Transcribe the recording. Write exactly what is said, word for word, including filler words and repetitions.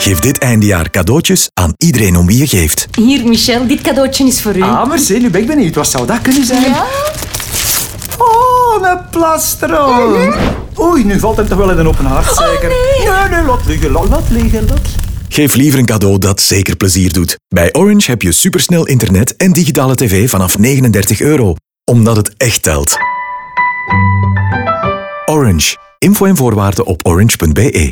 Geef dit eindejaar cadeautjes aan iedereen om wie je geeft. Hier, Michel, dit cadeautje is voor u. Ah, merci, nu ben ik benieuwd. Wat zou dat kunnen zijn? Ja? Oh, een plastron. Oei, nu valt hem toch wel in een open hart, zeker? nee. Nee, nee, laat liggen, laat, laat liggen, laat. Geef liever een cadeau dat zeker plezier doet. Bij Orange heb je supersnel internet en digitale tv vanaf negenendertig euro. Omdat het echt telt. Orange. Info en voorwaarden op orange punt be.